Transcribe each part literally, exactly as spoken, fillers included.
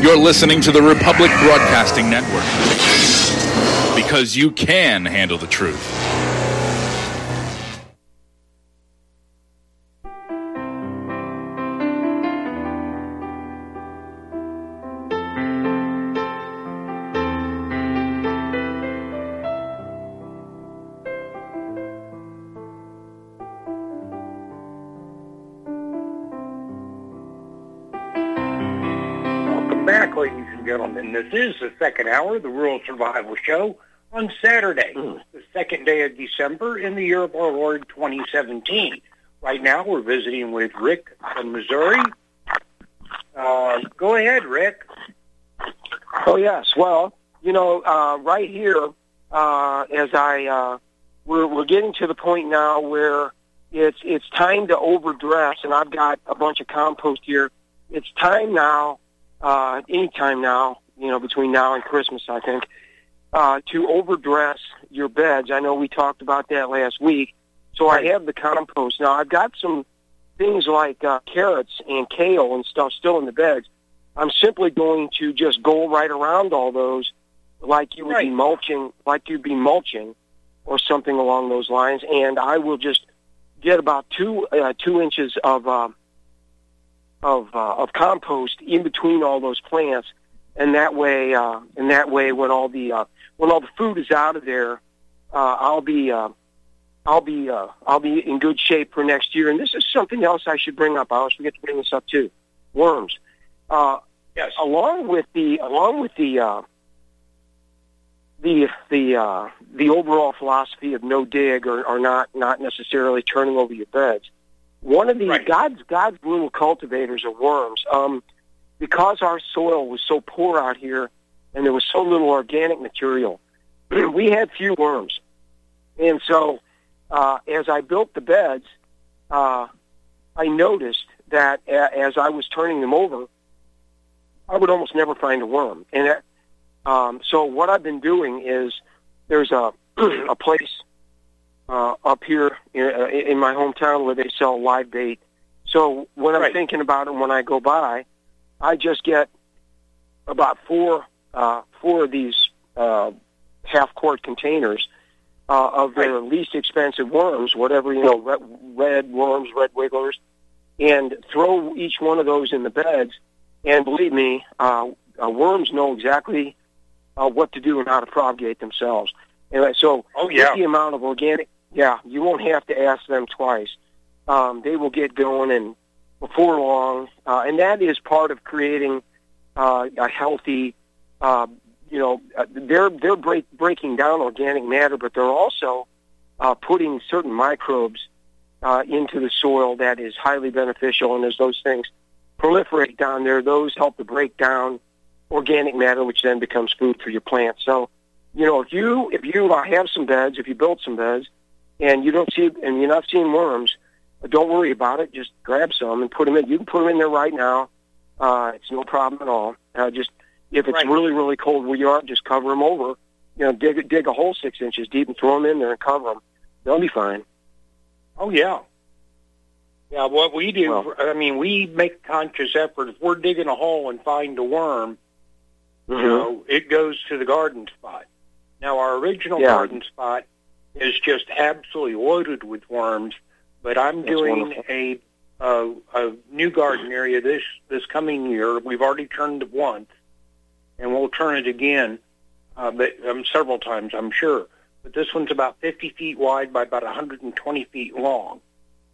You're listening to the Republic Broadcasting Network, because you can handle the truth. Back, ladies and gentlemen. This is the second hour of the Rural Survival Show on Saturday, mm. the second day of December in the year of our Lord twenty seventeen. Right now, we're visiting with Rick from Missouri. Uh, go ahead, Rick. Oh, yes. Well, you know, uh, right here, uh, as I, uh, we're, we're getting to the point now where it's, it's time to overdress, and I've got a bunch of compost here. It's time now, uh, anytime now, you know, between now and Christmas, I think, uh, to overdress your beds. I know we talked about that last week. So I have the compost. Now, I've got some things like uh, carrots and kale and stuff still in the beds. I'm simply going to just go right around all those like you would right. be mulching, like you'd be mulching or something along those lines. And I will just get about two uh, two inches of uh, of uh, of compost in between all those plants, and that way, uh, and that way, when all the uh, when all the food is out of there, uh, I'll be uh, I'll be uh, I'll be in good shape for next year. And this is something else I should bring up. I always forget to bring this up too. Worms. Uh, yes. Along with the along with the uh, the the uh, the overall philosophy of no dig or, or not not necessarily turning over your beds. One of the right. God's God's little cultivators of worms. Um, because our soil was so poor out here, and there was so little organic material, we had few worms. And so, uh, as I built the beds, uh, I noticed that a- as I was turning them over, I would almost never find a worm. And that, um, so what I've been doing is there's a a place uh, up here in, uh, in my hometown where they sell live bait. So when I'm right. thinking about it, when I go by, I just get about four uh, four of these uh, half-quart containers uh, of their right. least expensive worms, whatever, you know, red, red worms, red wigglers, and throw each one of those in the beds. And believe me, uh, uh, worms know exactly uh, what to do and how to propagate themselves. And so oh, yeah. with the amount of organic, yeah, you won't have to ask them twice. Um, they will get going and before long, uh, and that is part of creating uh, a healthy, uh, you know, uh, they're they're break, breaking down organic matter, but they're also uh, putting certain microbes uh, into the soil that is highly beneficial, and as those things proliferate down there, those help to break down organic matter, which then becomes food for your plants. So, you know, if you if you uh, have some beds, if you build some beds, and you don't see and you're not seeing worms, don't worry about it. Just grab some and put them in. You can put them in there right now. Uh, it's no problem at all. Uh, just if it's right. really, really cold where you are, just cover them over. You know, dig dig a hole six inches deep and throw them in there and cover them. They'll be fine. Oh yeah, yeah. What we do, well, I mean, we make conscious effort. If we're digging a hole and find a worm, mm-hmm. you know, it goes to the garden spot. Now, our original yeah. garden spot is just absolutely loaded with worms. But I'm That's doing a, a a new garden area this this coming year. We've already turned it once, and we'll turn it again, uh, but um, several times, I'm sure. But this one's about fifty feet wide by about one hundred twenty feet long,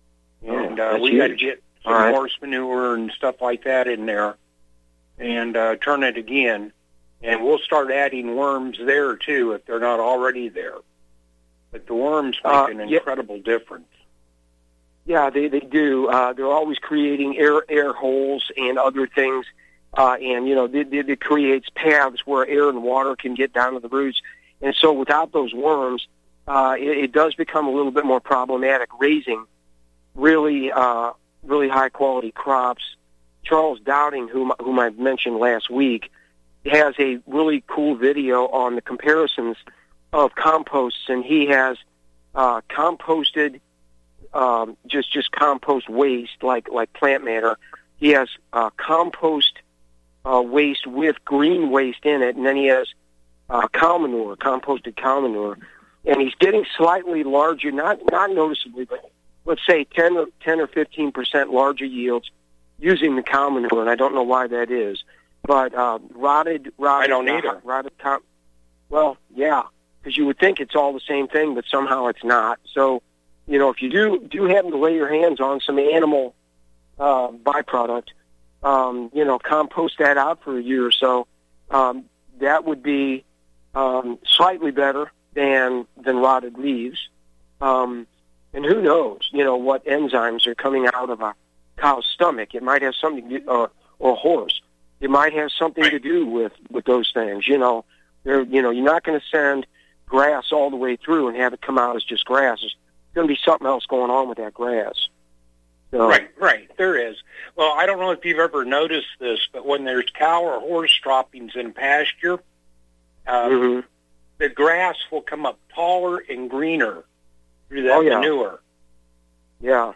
and oh, uh, we huge. got to get some right. horse manure and stuff like that in there, and uh, turn it again. And we'll start adding worms there too if they're not already there. But the worms make uh, an yeah. incredible difference. Yeah, they they do. Uh, they're always creating air air holes and other things, uh, and you know, it, it, it creates paths where air and water can get down to the roots. And so, without those worms, uh, it, it does become a little bit more problematic raising really uh, really high quality crops. Charles Dowding, whom whom I mentioned last week, has a really cool video on the comparisons of composts, and he has uh, composted. Um, just just compost waste like like plant matter. He has uh, compost uh, waste with green waste in it, and then he has uh, cow manure, composted cow manure, and he's getting slightly larger, not not noticeably, but let's say ten or ten or fifteen percent larger yields using the cow manure, and I don't know why that is, but uh, rotted, rotted, I don't either. Uh, rotted cow. Well, yeah, because you would think it's all the same thing, but somehow it's not. So, you know, if you do do happen to lay your hands on some animal uh, byproduct, um, you know, compost that out for a year or so. Um, that would be um, slightly better than than rotted leaves. Um, and who knows, you know, what enzymes are coming out of a cow's stomach. It might have something to do, or, or a horse. It might have something to do with, with those things. You know, they're, you know, you're not going to send grass all the way through and have it come out as just grass. There's going to be something else going on with that grass. So, right, right, there is. Well, I don't know if you've ever noticed this, but when there's cow or horse droppings in pasture, um, mm-hmm. the grass will come up taller and greener through that oh, yeah. manure. Yeah.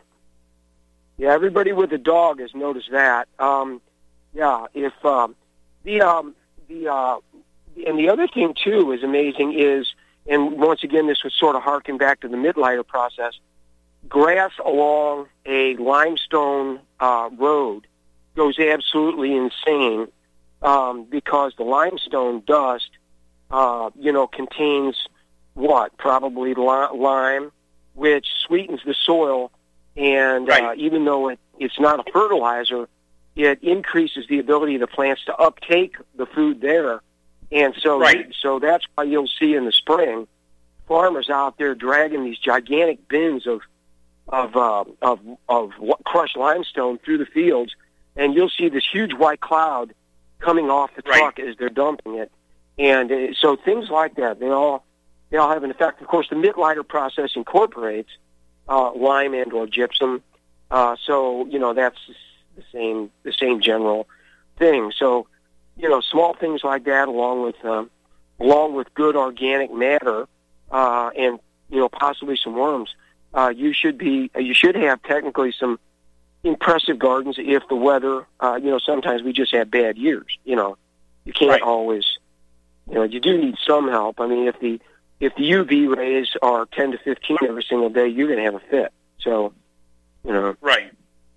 Yeah, everybody with a dog has noticed that. Um, yeah, if um, the um, the uh, and the other thing too is amazing is, and once again this would sort of harken back to the mid-lighter process. Grass along a limestone uh, road goes absolutely insane um, because the limestone dust, uh, you know, contains what? Probably li- lime, which sweetens the soil. And right. uh, even though it, it's not a fertilizer, it increases the ability of the plants to uptake the food there. And so, right. so that's why you'll see in the spring farmers out there dragging these gigantic bins of of uh, of of crushed limestone through the fields, and you'll see this huge white cloud coming off the truck right. as they're dumping it. And uh, so things like that, they all they all have an effect. Of course, the mid-lighter process incorporates uh, lime and or gypsum, uh, so you know that's the same the same general thing. So you know, small things like that, along with uh, along with good organic matter, uh, and you know possibly some worms. Uh, you should be. You should have technically some impressive gardens if the weather. Uh, you know, sometimes we just have bad years. You know, you can't right. always. You know, you do need some help. I mean, if the if the U V rays are ten to fifteen every single day, you're going to have a fit. So, you know, right.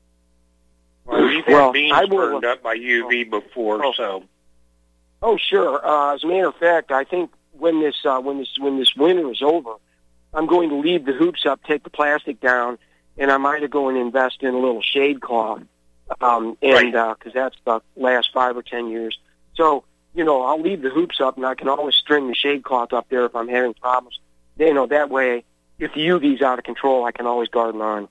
Well, we've had well, beans I will, burned up by U V before, oh, so. Oh, sure. Uh, as a matter of fact, I think when this uh, when this when this winter is over, I'm going to leave the hoops up, take the plastic down, and I might go and invest in a little shade cloth, um, and because right. uh, that's the last five or ten years. So, you know, I'll leave the hoops up, and I can always string the shade cloth up there if I'm having problems. You know, that way, if the U V's out of control, I can always garden on.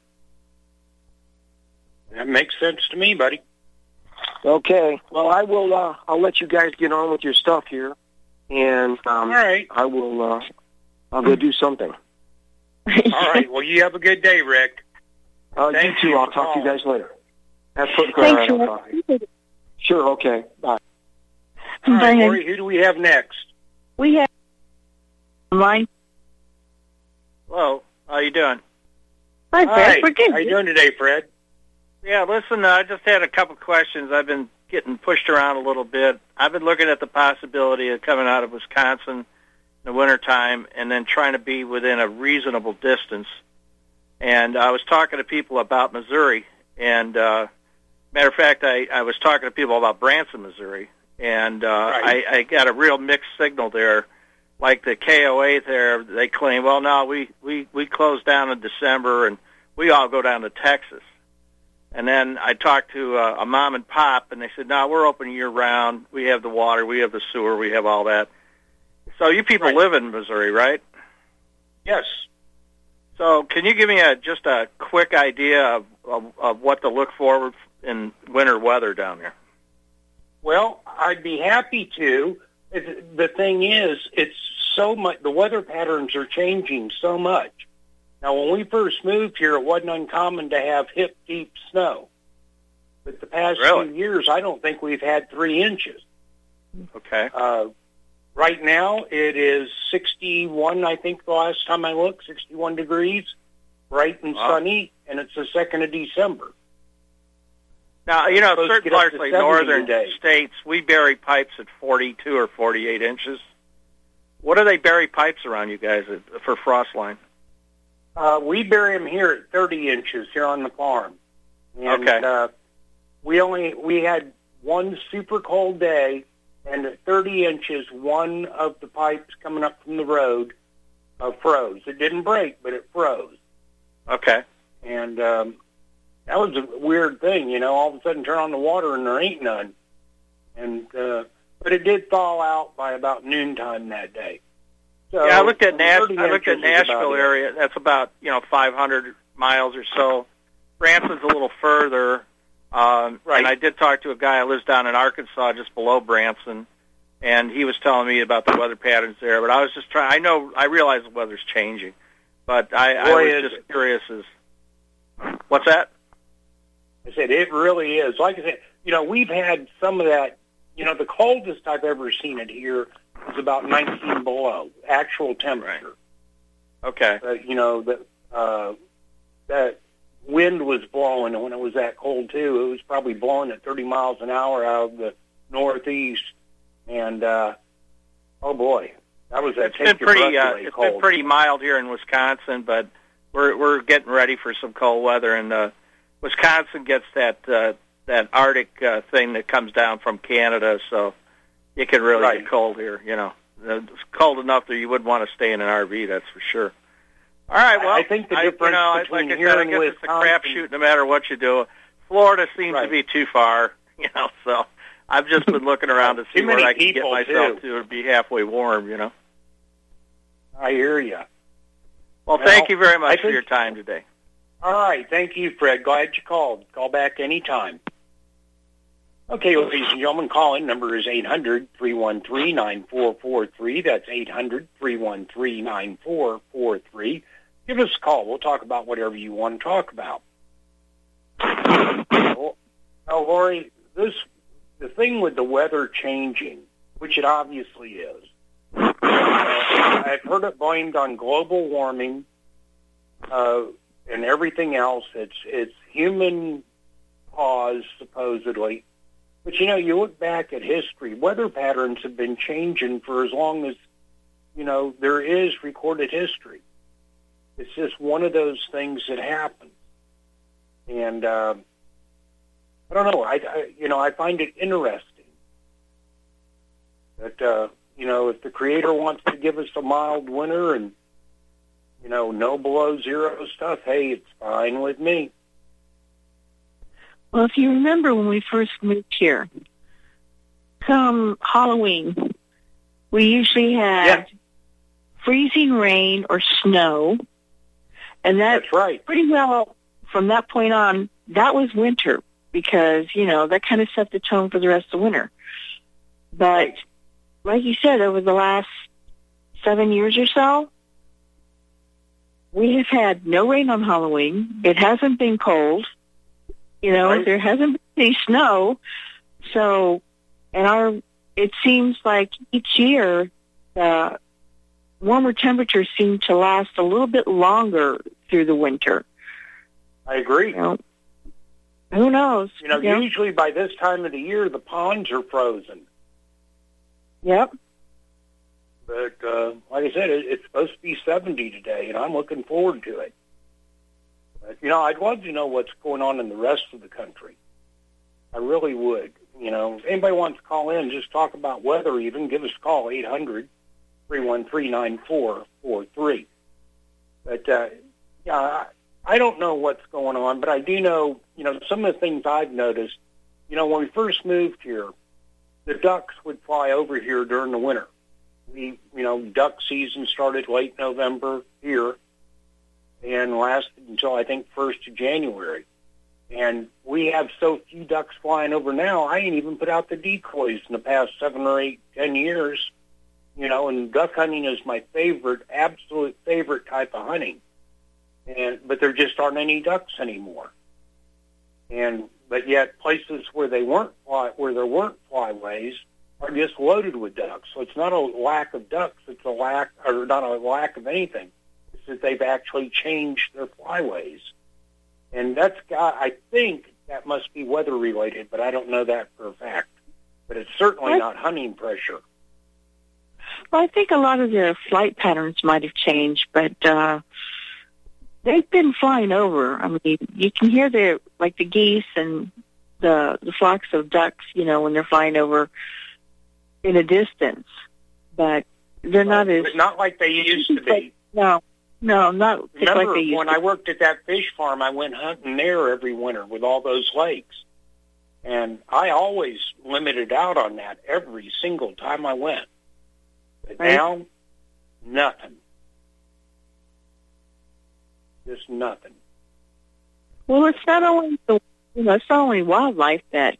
That makes sense to me, buddy. Okay. Well, I will. Uh, I'll let you guys get on with your stuff here, and um, all right. I will. Uh, I'll go do something. All right. Well, you have a good day, Rick. Uh, you Thank too. you I'll for talk to you calling. guys later. That's perfect. Thanks, All right, I'll Rick. talk to you. Sure. Okay. Bye. All right, Bye. Lori, who do we have next? We have mine. Hello, how you doing? Hi, Fred. Hi. We're good. How you doing today, Fred? Yeah, listen, uh, I just had a couple questions. I've been getting pushed around a little bit. I've been looking at the possibility of coming out of Wisconsin in the wintertime and then trying to be within a reasonable distance. And I was talking to people about Missouri, and uh, matter of fact, I, I was talking to people about Branson, Missouri, and uh, Right. I, I got a real mixed signal there. Like the K O A there, they claim, well, no, we, we, we closed down in December, and we all go down to Texas. And then I talked to uh, a mom and pop, and they said, no, we're open year-round. We have the water, we have the sewer, we have all that. So you people Right. live in Missouri, right? Yes. So can you give me a just a quick idea of, of, of what to look forward in winter weather down there? Well, I'd be happy to. It, the thing is, it's so much, the weather patterns are changing so much. Now, when we first moved here, it wasn't uncommon to have hip-deep snow. But the past Really? few years, I don't think we've had three inches. Okay. Uh, right now, it is sixty-one, I think, the last time I looked, sixty-one degrees, bright and Wow. sunny, and it's the second of December. Now, you know, Supposed to certain get up parts to like seventy northern today. states, we bury pipes at forty-two or forty-eight inches. What do they bury pipes around you guys at, for frost line? Uh, we bury them here at thirty inches here on the farm. And, Okay. Uh, we only we had one super cold day, and at thirty inches, one of the pipes coming up from the road uh, froze. It didn't break, but it froze. Okay. And um, that was a weird thing, you know. All of a sudden, turn on the water and there ain't none. And uh, but it did thaw out by about noontime that day. So Yeah, I looked at Nash. thirty I looked at inches is about Nashville it. area. That's about you know five hundred miles or so. Branson's a little further. Um, Right. And I did talk to a guy who lives down in Arkansas, just below Branson, and he was telling me about the weather patterns there. But I was just trying. I know. I realize the weather's changing, but I, I Boy, was is just it. curious. As what's that? I said, it really is. Like I said, you know, we've had some of that, you know, the coldest I've ever seen it here is about nineteen below, actual temperature. Okay. Uh, you know, the, uh, that wind was blowing when it was that cold, too. It was probably blowing at thirty miles an hour out of the northeast. And, uh, oh, boy, that was that It's take been your pretty. breath Uh, away it's cold. been pretty mild here in Wisconsin, but we're we're getting ready for some cold weather. And uh, Wisconsin gets that uh, that Arctic uh, thing that comes down from Canada, so it can really Right. get cold here. You know, it's cold enough that you wouldn't want to stay in an R V. That's for sure. All right. Well, I think the I, difference you know, between like I here said, I and guess it's a Wisconsin- crapshoot no matter what you do. Florida seems Right. to be too far. You know, so I've just been looking around to see Too where many I can get people, myself too. to be halfway warm. You know. I hear you. Well, Well, thank you very much I for think- your time today. All right. Thank you, Fred. Glad you called. Call back anytime. Okay, ladies and gentlemen, call in. Number is eight hundred, three one three, nine four four three. That's eight hundred, three one three, nine four four three. Give us a call. We'll talk about whatever you want to talk about. Well, now, Lori, this, the thing with the weather changing, which it obviously is, uh, I've heard it blamed on global warming, uh, and everything else. It's it's human cause, supposedly. But, you know, you look back at history, weather patterns have been changing for as long as, you know, there is recorded history. It's just one of those things that happens. And uh, I don't know. I, I, you know, I find it interesting that, uh, you know, if the Creator wants to give us a mild winter and, you know, no below zero stuff, hey, it's fine with me. Well, if you remember when we first moved here, come Halloween, we usually had Yeah. freezing rain or snow, and that That's right. pretty well, from that point on, that was winter because, you know, that kind of set the tone for the rest of winter. But Right. like you said, over the last seven years or so, we have had no rain on Halloween. It hasn't been cold. You know, Right. there hasn't been any snow. So, and our, it seems like each year, the warmer temperatures seem to last a little bit longer through the winter. I agree. You know, who knows? You know, usually by this time of the year, the ponds are frozen. Yep. But uh, like I said, it, it's supposed to be seventy today, and I'm looking forward to it. But, you know, I'd love to know what's going on in the rest of the country. I really would. You know, if anybody wants to call in, just talk about weather even, give us a call, eight hundred, three one three, nine four four three. But, uh, yeah, I, I don't know what's going on, but I do know, you know, some of the things I've noticed, you know, when we first moved here, the ducks would fly over here during the winter. We, you know, duck season started late November here and lasted until, I think, first of January. And we have so few ducks flying over now, I ain't even put out the decoys in the past seven or eight, ten years. You know, and duck hunting is my favorite, absolute favorite type of hunting. And but there just aren't any ducks anymore. And but yet places where they weren't fly, where there weren't flyways are just loaded with ducks. So it's not a lack of ducks; it's a lack, or not a lack of anything. It's that they've actually changed their flyways, and that's got. I think that must be weather related, but I don't know that for a fact. But it's certainly I, not hunting pressure. Well, I think a lot of their flight patterns might have changed, but uh, they've been flying over. I mean, you can hear the like the geese and the the flocks of ducks, you know, when they're flying over in a distance, but they're not as but not like they used to be. No, no, not Remember like they used when to. I worked at that fish farm, I went hunting there every winter with all those lakes. And I always limited out on that every single time I went. But Right. now, nothing. Just nothing. Well, it's not only the you know, it's not only wildlife that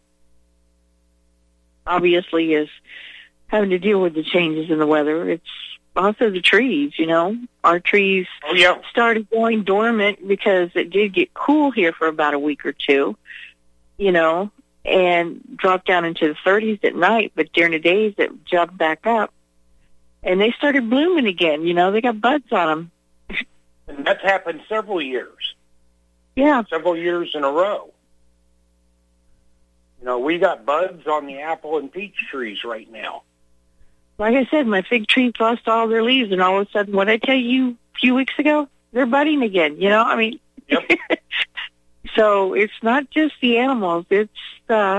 obviously is having to deal with the changes in the weather. It's also the trees. You know, our trees Oh, yeah. started going dormant because it did get cool here for about a week or two. You know, and dropped down into the thirties at night, but during the days it jumped back up, and they started blooming again. You know, they got buds on them. And that's happened several years, Yeah, several years in a row. You know, we got buds on the apple and peach trees right now. like I said, my fig trees lost all their leaves, and all of a sudden, what I tell you a few weeks ago, they're budding again. You know, I mean, Yep. so it's not just the animals; it's uh,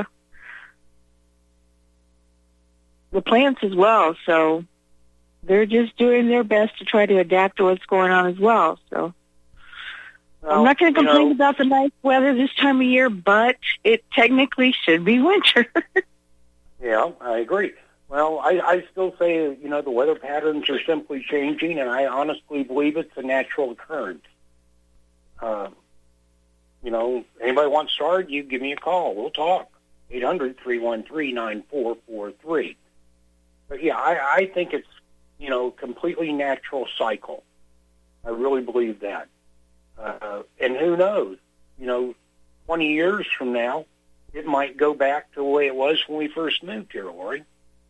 the plants as well. So they're just doing their best to try to adapt to what's going on as well. So Well, I'm not going to you complain know, about the nice weather this time of year, but it technically should be winter. Yeah, I agree. Well, I, I still say, you know, the weather patterns are simply changing, and I honestly believe it's a natural occurrence. Uh, you know, anybody wants to argue, give me a call. We'll talk. eight hundred, three one three, nine four four three. But, yeah, I, I think it's, you know, completely natural cycle. I really believe that. Uh, and who knows? You know, twenty years from now, it might go back to the way it was when we first moved here, Lori.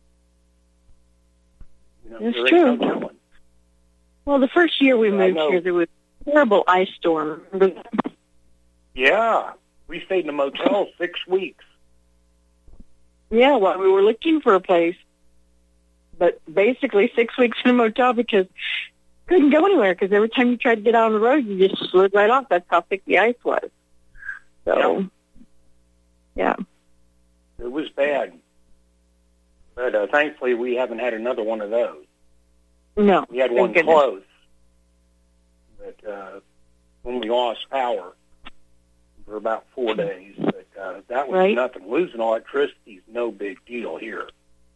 You know, That's there ain't true. no telling. Well, the first year we I moved know. here, there was a terrible ice storm. Remember that? Yeah, we stayed in a motel six weeks. Yeah, well, we were looking for a place, but basically six weeks in a motel because couldn't go anywhere because every time you tried to get out on the road, you just slid right off. That's how thick the ice was. So, yeah. It was bad. But uh, thankfully, we haven't had another one of those. No. We had thank one goodness. close. But uh, when we lost power for about four days, but uh, that was Right. nothing. Losing electricity is no big deal here.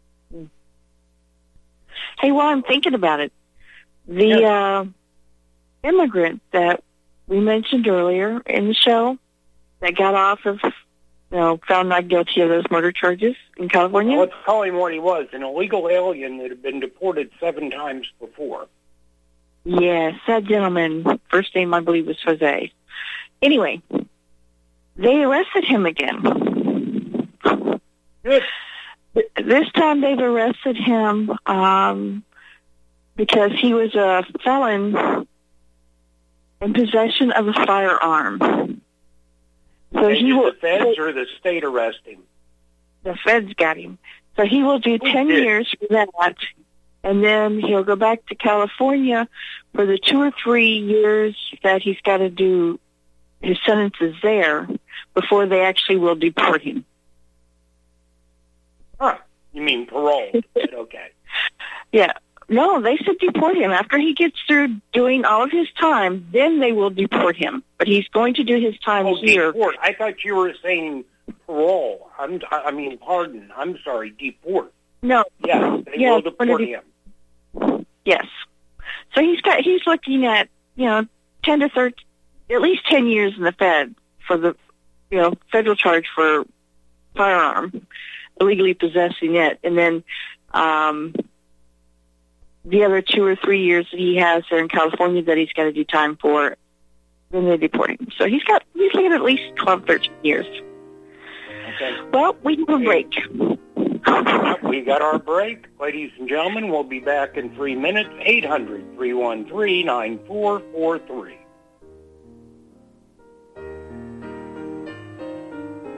Hey, while I'm thinking about it, the uh, immigrant that we mentioned earlier in the show that got off of, you know, found not guilty of those murder charges in California. Well, let's call him what he was, an illegal alien that had been deported seven times before. Yes, that gentleman, first name I believe was Jose. Anyway, they arrested him again. Good. This time they've arrested him um, because he was a felon in possession of a firearm. So And he did will, the feds or the state arrest him? the feds got him. So he will do ten did? years for that, and then he'll go back to California for the two or three years that he's got to do his sentences there before they actually will deport him. Huh. You mean parole? Okay. Yeah. No, they said deport him. After he gets through doing all of his time, then they will deport him. But he's going to do his time Oh, here. deport. I thought you were saying parole. I'm, I mean, pardon. I'm sorry, deport. No. Yes, they Yeah, will deport what did him. Yes. So he's got he's looking at, you know, ten to thirteen, at least ten years in the Fed for the, you know, federal charge for firearm, illegally possessing it, and then um, the other two or three years that he has there in California that he's got to do time for, then they deport him. So he's got he's looking at at least twelve, thirteen years. Okay. Well, we have a break. Yep, we got our break. Ladies and gentlemen, we'll be back in three minutes. eight hundred, three one three, nine four four three.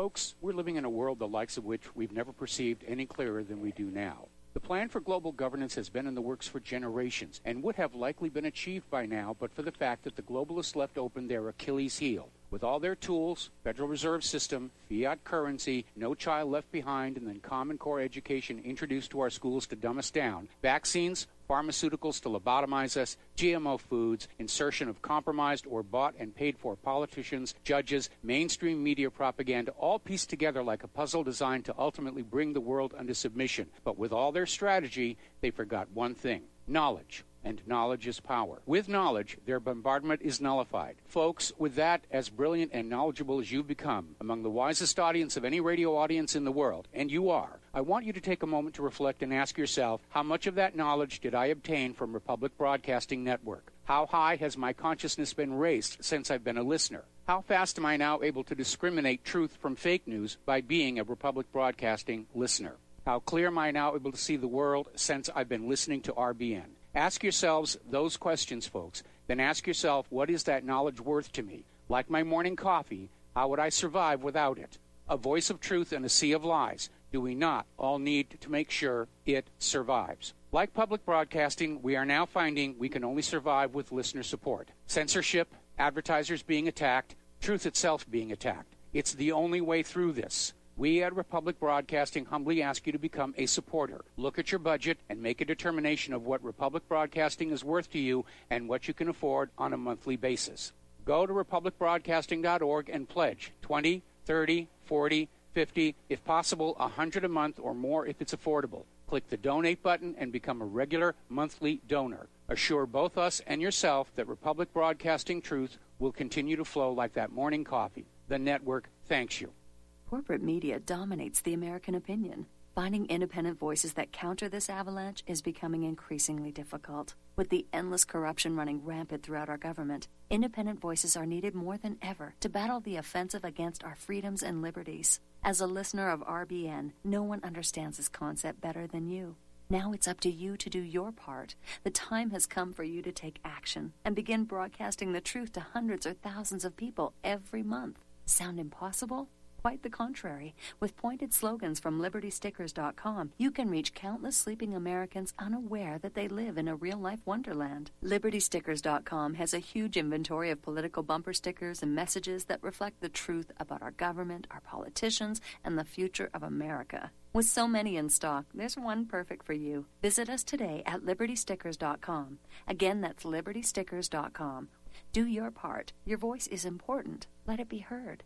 Folks, we're living in a world the likes of which we've never perceived any clearer than we do now. The plan for global governance has been in the works for generations and would have likely been achieved by now but for the fact that the globalists left open their Achilles heel. With all their tools, Federal Reserve System, fiat currency, no child left behind, and then Common Core education introduced to our schools to dumb us down, vaccines, pharmaceuticals to lobotomize us, G M O foods, insertion of compromised or bought and paid for politicians, judges, mainstream media propaganda, all pieced together like a puzzle designed to ultimately bring the world under submission. But with all their strategy, they forgot one thing: knowledge. And knowledge is power. With knowledge, their bombardment is nullified. Folks, with that, as brilliant and knowledgeable as you've become, among the wisest audience of any radio audience in the world, and you are, I want you to take a moment to reflect and ask yourself, how much of that knowledge did I obtain from Republic Broadcasting Network? How high has my consciousness been raised since I've been a listener? How fast am I now able to discriminate truth from fake news by being a Republic Broadcasting listener? How clear am I now able to see the world since I've been listening to R B N? Ask yourselves those questions, folks. Then ask yourself, what is that knowledge worth to me? Like my morning coffee, how would I survive without it? A voice of truth in a sea of lies. Do we not all need to make sure it survives? Like public broadcasting, we are now finding we can only survive with listener support. Censorship, advertisers being attacked, truth itself being attacked. It's the only way through this. We at Republic Broadcasting humbly ask you to become a supporter. Look at your budget and make a determination of what Republic Broadcasting is worth to you and what you can afford on a monthly basis. Go to republic broadcasting dot org and pledge twenty, thirty, forty, fifty, if possible, one hundred a month or more if it's affordable. Click the donate button and become a regular monthly donor. Assure both us and yourself that Republic Broadcasting truth will continue to flow like that morning coffee. The network thanks you. Corporate media dominates the American opinion. Finding independent voices that counter this avalanche is becoming increasingly difficult. With the endless corruption running rampant throughout our government, independent voices are needed more than ever to battle the offensive against our freedoms and liberties. As a listener of R B N, no one understands this concept better than you. Now it's up to you to do your part. The time has come for you to take action and begin broadcasting the truth to hundreds or thousands of people every month. Sound impossible? Quite the contrary. With pointed slogans from liberty stickers dot com, you can reach countless sleeping Americans unaware that they live in a real-life wonderland. liberty stickers dot com has a huge inventory of political bumper stickers and messages that reflect the truth about our government, our politicians, and the future of America. With so many in stock, there's one perfect for you. Visit us today at liberty stickers dot com. Again, that's liberty stickers dot com. Do your part. Your voice is important. Let it be heard.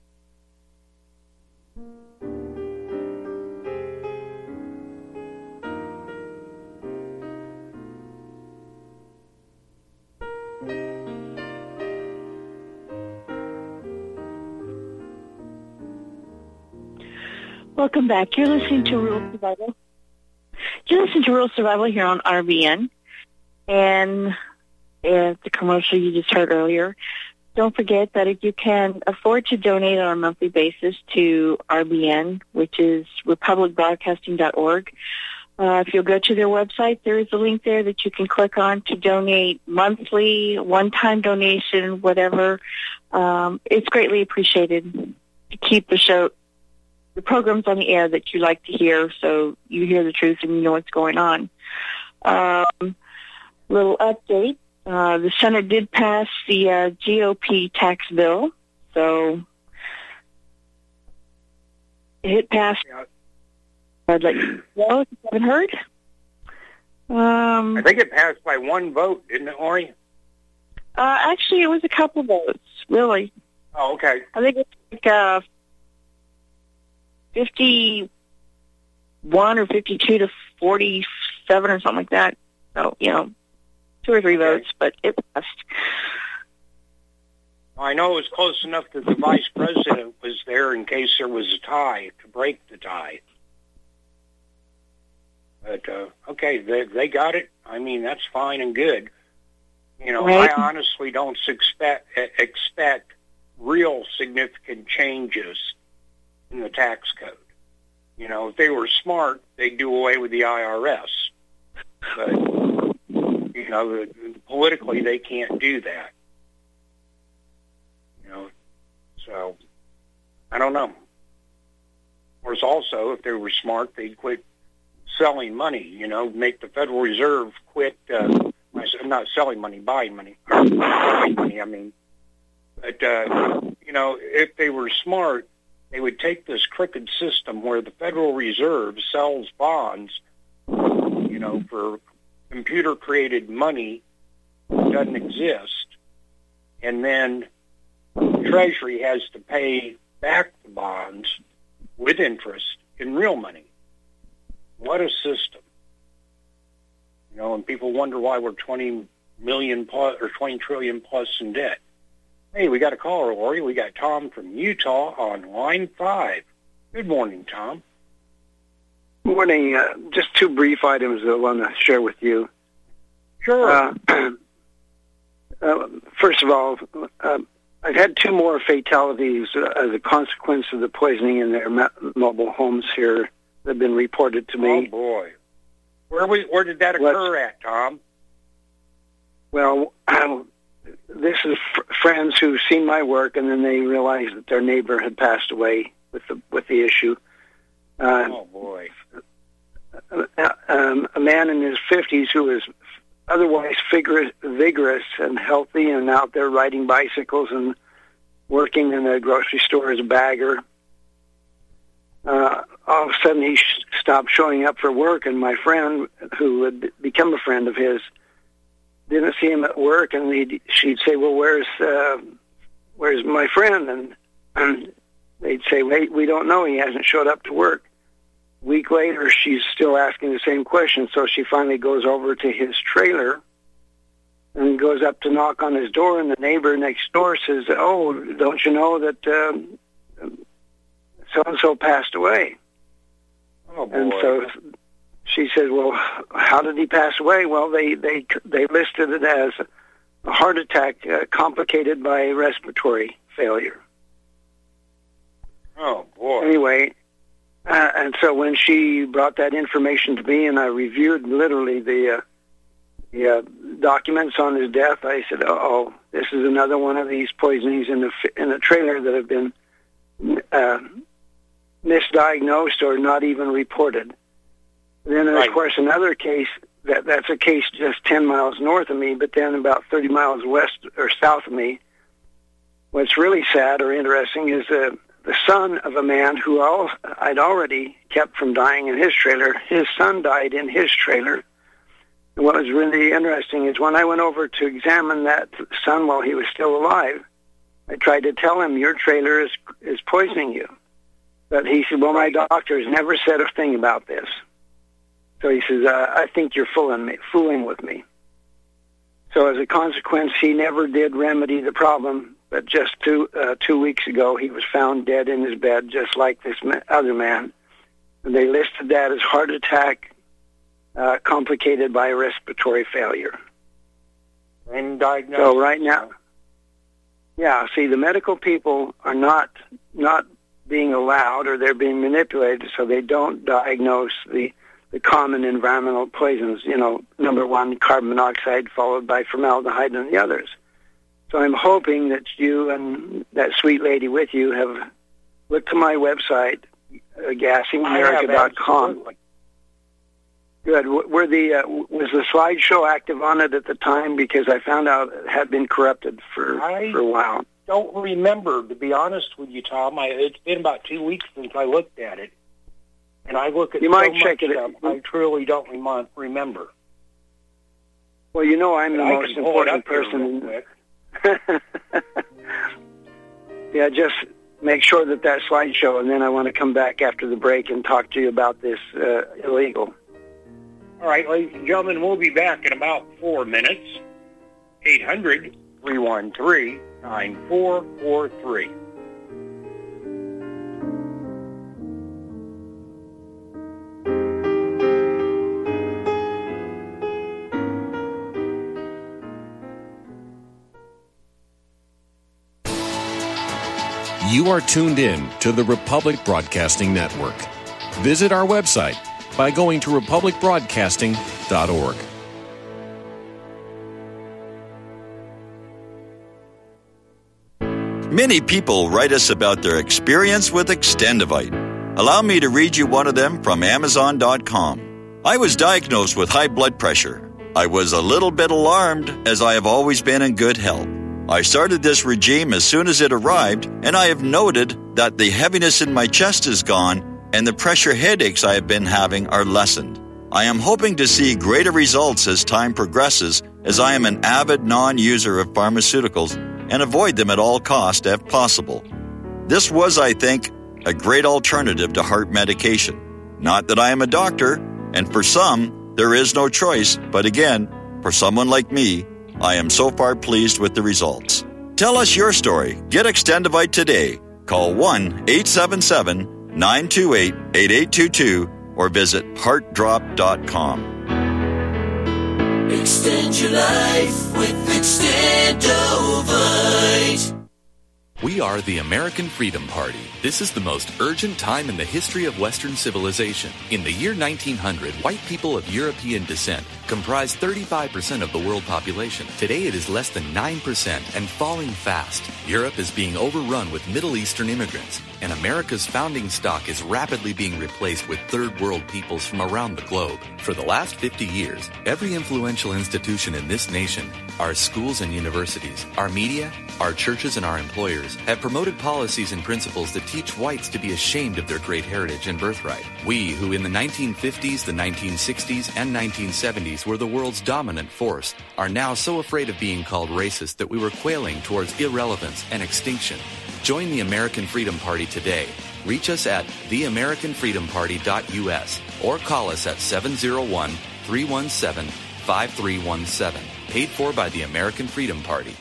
Welcome back. You're listening to Rural Survival. You're listening to Rural Survival here on R B N. And uh, the commercial you just heard earlier. Don't forget that if you can afford to donate on a monthly basis to R B N, which is republic broadcasting dot org, uh, if you'll go to their website, there is a link there that you can click on to donate monthly, one-time donation, whatever. Um, it's greatly appreciated to keep the show, the programs on the air that you like to hear, so you hear the truth and you know what's going on. Um, little update. Uh, the Senate did pass the uh, G O P tax bill, so it passed. I'd let you know if you haven't heard. Um, I think it passed by one vote, didn't it, Ori? Uh, actually, it was a couple votes, really. Oh, okay. I think it's like uh, fifty-one or fifty-two to forty-seven or something like that. So, you know, two or three okay. votes, but it passed. I know it was close enough that the vice president was there in case there was a tie, to break the tie. But, uh, okay, they, they got it. I mean, that's fine and good. You know, right. I honestly don't expect, expect real significant changes in the tax code. You know, if they were smart, they'd do away with the I R S. But, you know, politically, they can't do that. You know, so I don't know. Of course, also, if they were smart, they'd quit selling money, you know, make the Federal Reserve quit, uh, I'm not selling money, buying money, or buying money, I mean. But, uh, you know, if they were smart, they would take this crooked system where the Federal Reserve sells bonds, you know, for computer-created money that doesn't exist, and then the Treasury has to pay back the bonds with interest in real money. What a system. You know, and people wonder why we're twenty million plus or twenty trillion plus in debt. Hey, we got a caller, Lori. We got Tom from Utah on line five. Good morning, Tom. Good morning. Uh, just two brief items that I want to share with you. Sure. Uh, uh, first of all, uh, I've had two more fatalities uh, as a consequence of the poisoning in their ma- mobile homes here that have been reported to me. Oh, boy. Where we, where did that occur What's, at, Tom? Well, um, this is f- friends who've seen my work, and then they realized that their neighbor had passed away with the with the issue. Uh, oh boy! Uh, um, a man in his fifties who was otherwise vigorous, vigorous and healthy, and out there riding bicycles and working in the grocery store as a bagger. Uh, all of a sudden, he sh- stopped showing up for work, and my friend, who had become a friend of his, didn't see him at work, and he'd, she'd say, "Well, where's uh, where's my friend?" And, and they'd say, "Wait, we don't know. He hasn't showed up to work." A week later, she's still asking the same question, so she finally goes over to his trailer and goes up to knock on his door, and the neighbor next door says, "Oh, don't you know that um, so-and-so passed away?" Oh, boy. And so she said, "Well, how did he pass away?" Well, they they they listed it as a heart attack uh, complicated by respiratory failure. Oh, boy. Anyway, uh, and so when she brought that information to me, and I reviewed literally the uh, the uh, documents on his death, I said, "Oh, this is another one of these poisonings in the in a trailer that have been uh, misdiagnosed or not even reported." Then, right. of course, another case, that that's a case just ten miles north of me, but then about thirty miles west or south of me. What's really sad or interesting is uh, the son of a man who I'll, I'd already kept from dying in his trailer. His son died in his trailer. And what was really interesting is when I went over to examine that son while he was still alive, I tried to tell him, "Your trailer is is poisoning you." But he said, "Well, my doctor has never said a thing about this." So he says, uh, "I think you're fooling me, fooling with me." So as a consequence, he never did remedy the problem. But just two uh, two weeks ago, he was found dead in his bed, just like this ma- other man. And they listed that as heart attack uh, complicated by respiratory failure. And diagnosed. So right now, yeah. See, the medical people are not not being allowed, or they're being manipulated, so they don't diagnose the. the common environmental poisons, you know, number one, carbon monoxide, followed by formaldehyde and the others. So I'm hoping that you and that sweet lady with you have looked to my website, uh, gassing america dot com. Good. Were the, uh, was the slideshow active on it at the time? Because I found out it had been corrupted for, I for a while. don't remember, to be honest with you, Tom. I, it's been about two weeks since I looked at it. And I look at you so might much check it. stuff, I truly don't rem- remember. Well, you know I'm But the I most can pull it important up here person. real quick. Yeah, just make sure that that slideshow, and then I want to come back after the break and talk to you about this uh, illegal. All right, ladies and gentlemen, we'll be back in about four minutes. eight hundred, three one three, nine four four three. You are tuned in to the Republic Broadcasting Network. Visit our website by going to republic broadcasting dot org. Many people write us about their experience with Extendivite. Allow me to read you one of them from Amazon dot com. I was diagnosed with high blood pressure. I was a little bit alarmed, as I have always been in good health. I started this regime as soon as it arrived, and I have noted that the heaviness in my chest is gone and the pressure headaches I have been having are lessened. I am hoping to see greater results as time progresses, as I am an avid non-user of pharmaceuticals and avoid them at all costs if possible. This was, I think, a great alternative to heart medication. Not that I am a doctor, and for some, there is no choice, but again, for someone like me, I am so far pleased with the results. Tell us your story. Get Extendivite today. Call one eight seven seven, nine two eight, eight eight two two or visit heart drop dot com. Extend your life with Extendovite. We are the American Freedom Party. This is the most urgent time in the history of Western civilization. In the year nineteen hundred, white people of European descent comprised thirty-five percent of the world population. Today it is less than nine percent and falling fast. Europe is being overrun with Middle Eastern immigrants, and America's founding stock is rapidly being replaced with third world peoples from around the globe. For the last fifty years, every influential institution in this nation, our schools and universities, our media, our churches and our employers, have promoted policies and principles that teach whites to be ashamed of their great heritage and birthright. We, who in the nineteen fifties, the nineteen sixties, and nineteen seventies were the world's dominant force, are now so afraid of being called racist that we were quailing towards irrelevance and extinction. Join the American Freedom Party today. Reach us at the american freedom party dot u s or call us at seven oh one, three one seven, five three one seven. Paid for by the American Freedom Party.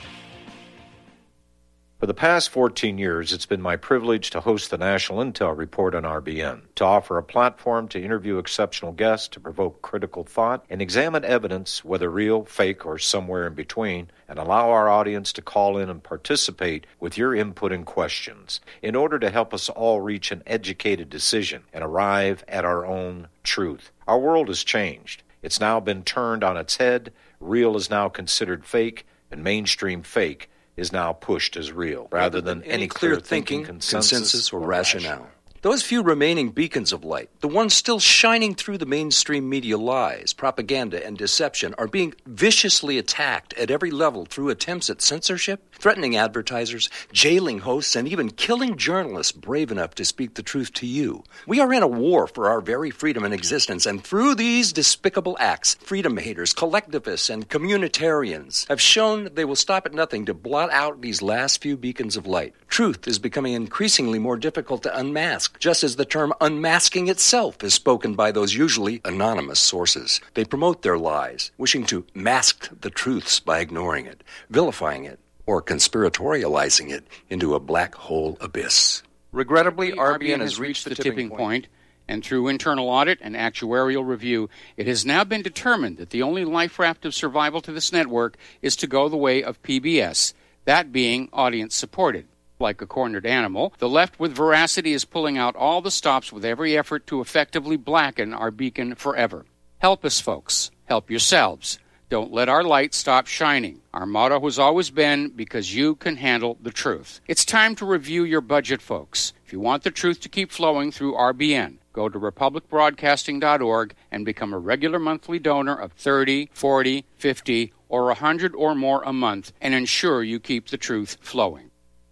For the past fourteen years, it's been my privilege to host the National Intel Report on R B N, to offer a platform to interview exceptional guests, to provoke critical thought, and examine evidence, whether real, fake, or somewhere in between, and allow our audience to call in and participate with your input and questions in order to help us all reach an educated decision and arrive at our own truth. Our world has changed. It's now been turned on its head. Real is now considered fake, and mainstream fake is now pushed as real, rather than any clear thinking, consensus, consensus or rationale. Those few remaining beacons of light, the ones still shining through the mainstream media lies, propaganda, and deception, are being viciously attacked at every level through attempts at censorship, threatening advertisers, jailing hosts, and even killing journalists brave enough to speak the truth to you. We are in a war for our very freedom and existence, and through these despicable acts, freedom haters, collectivists, and communitarians have shown they will stop at nothing to blot out these last few beacons of light. Truth is becoming increasingly more difficult to unmask, just as the term unmasking itself is spoken by those usually anonymous sources. They promote their lies, wishing to mask the truths by ignoring it, vilifying it, or conspiratorializing it into a black hole abyss. Regrettably, R B N has reached the tipping point, and through internal audit and actuarial review, it has now been determined that the only life raft of survival to this network is to go the way of P B S, that being audience-supported. Like a cornered animal, the left with veracity is pulling out all the stops with every effort to effectively blacken our beacon forever. Help us, folks. Help yourselves. Don't let our light stop shining. Our motto has always been, because you can handle the truth. It's time to review your budget, folks. If you want the truth to keep flowing through R B N, go to republic broadcasting dot org and become a regular monthly donor of thirty, forty, fifty, or one hundred or more a month and ensure you keep the truth flowing.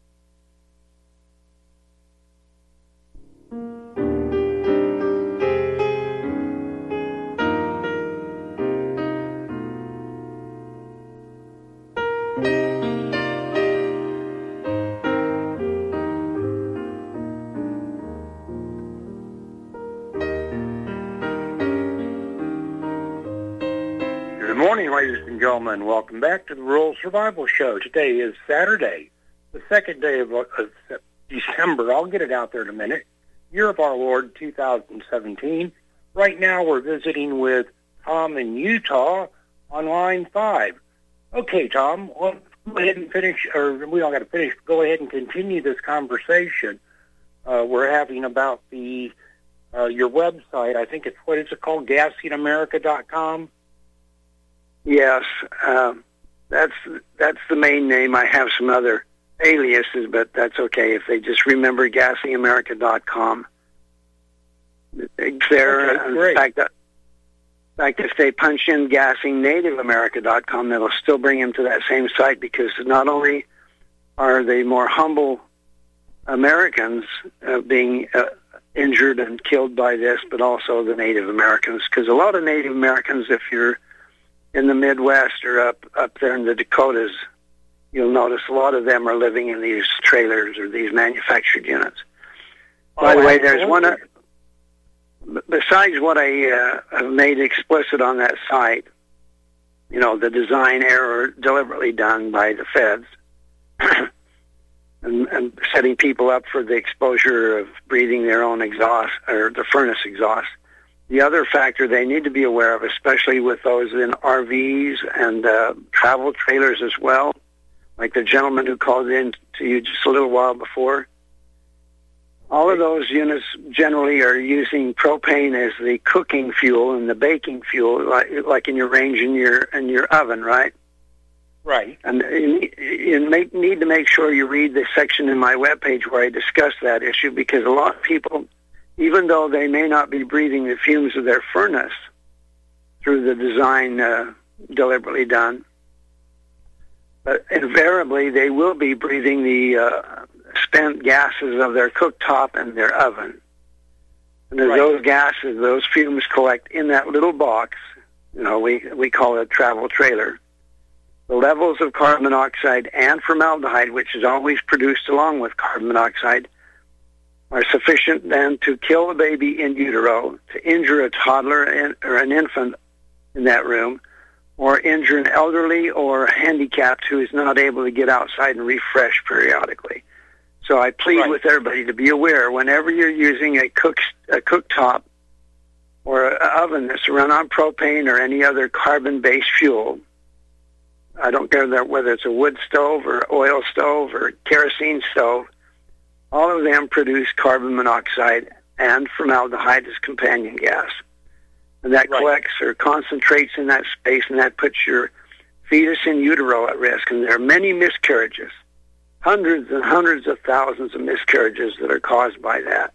Good morning, ladies and gentlemen. Welcome back to the Rural Survival Show. Today is Saturday, the second day of, of December. I'll get it out there in a minute. Year of our Lord, two thousand seventeen. Right now we're visiting with Tom in Utah on line five. Okay, Tom, well, go ahead and finish, or we don't got to finish, go ahead and continue this conversation uh, we're having about the uh, your website. I think it's, what is it called, gassing america dot com? Yes, um, that's that's the main name. I have some other aliases, but that's okay if they just remember gassing america dot com. It's there. Okay, in great. fact, that, in fact, if they punch in gassing native america dot com, it'll still bring them to that same site, because not only are they more humble Americans uh, being uh, injured and killed by this, but also the Native Americans, because a lot of Native Americans, if you're in the Midwest or up up there in the Dakotas, you'll notice a lot of them are living in these trailers or these manufactured units. Oh, By the way, there's absolutely. one, uh, besides what I uh, have made explicit on that site, you know, the design error deliberately done by the feds, and, and setting people up for the exposure of breathing their own exhaust, or the furnace exhaust. The other factor they need to be aware of, especially with those in R Vs and uh, travel trailers as well, like the gentleman who called in to you just a little while before, all of those units generally are using propane as the cooking fuel and the baking fuel, like, like in your range in your in your oven, right? Right. And you, you make, need to make sure you read the section in my webpage where I discuss that issue, because a lot of people, even though they may not be breathing the fumes of their furnace through the design uh, deliberately done, but invariably they will be breathing the uh, spent gases of their cooktop and their oven. And as Right. those gases, those fumes collect in that little box, you know, we, we call it a travel trailer, the levels of carbon monoxide and formaldehyde, which is always produced along with carbon monoxide, are sufficient then to kill a baby in utero, to injure a toddler and, or an infant in that room, or injure an elderly or handicapped who is not able to get outside and refresh periodically. So I plead Right. with everybody to be aware, whenever you're using a cook a cooktop or an oven that's run on propane or any other carbon-based fuel, I don't care that whether it's a wood stove or oil stove or kerosene stove, all of them produce carbon monoxide and formaldehyde as companion gas. And that Right. collects or concentrates in that space, and that puts your fetus in utero at risk. And there are many miscarriages, hundreds and hundreds of thousands of miscarriages that are caused by that.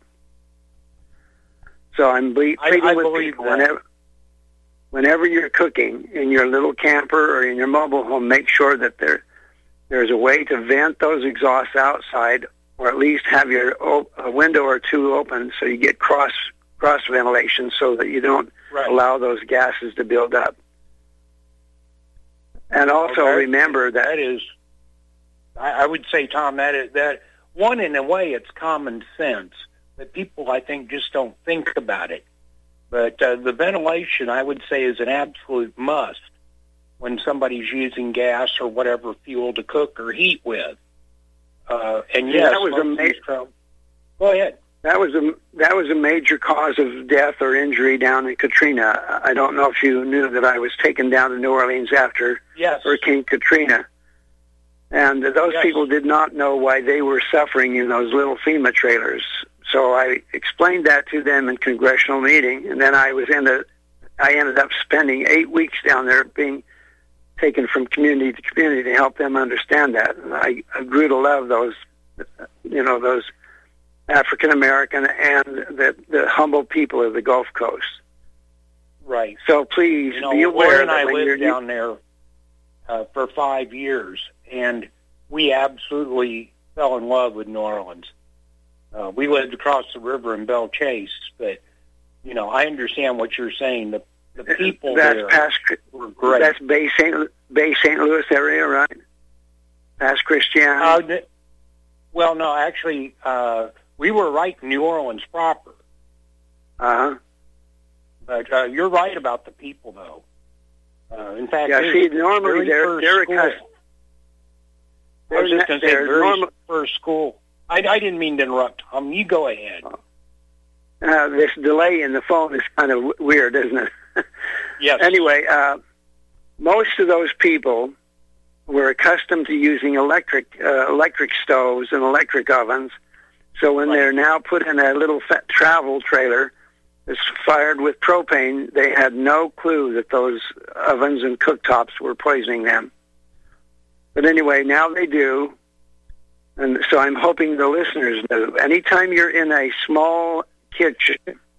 So I'm ble- I- pleading I with believe people, that. whenever, whenever you're cooking in your little camper or in your mobile home, make sure that there there's a way to vent those exhausts outside, or at least have your op- a window or two open so you get cross cross ventilation, so that you don't Right. allow those gases to build up. And also Okay. remember that, That is, I, I would say, Tom, that is, that one, in a way, it's common sense, but people, I think, just don't think about it. But uh, the ventilation, I would say, is an absolute must when somebody's using gas or whatever fuel to cook or heat with. Uh, and Yeah, yes, that was most a of ma- these tro- Go ahead. that was a that was a major cause of death or injury down in Katrina. I don't know if you knew that I was taken down to New Orleans after Yes. Hurricane Katrina. And those Yes. people did not know why they were suffering in those little FEMA trailers. So I explained that to them in congressional meeting, and then I was in the, I ended up spending eight weeks down there being taken from community to community to help them understand that. And I, I grew to love those, you know, those African American and the, the humble people of the Gulf Coast. Right. So please You know, be Lori aware and that I when you're lived down there uh, for five years, and we absolutely fell in love with New Orleans. Uh, we lived across the river in Belle Chase, but you know, I understand what you're saying. The the people that's there past, were great. That's Bay Saint Bay Saint Louis area, right? Past Christian. Uh, th- well, no, actually, uh, we were right in New Orleans proper. Uh huh. But uh, you're right about the people, though. Uh, in fact, Yeah, this see, is the normally very they're first they're school. accustomed. I was just going to say, They're very normal- first school. I, I didn't mean to interrupt, Tom. You go ahead. Uh, this delay in the phone is kind of w- weird, isn't it? Yes. Anyway, uh, most of those people were accustomed to using electric uh, electric stoves and electric ovens. So when Right. they're now put in a little fa- travel trailer that's fired with propane, they had no clue that those ovens and cooktops were poisoning them. But anyway, now they do. And so I'm hoping the listeners know. Anytime you're in a small kitchen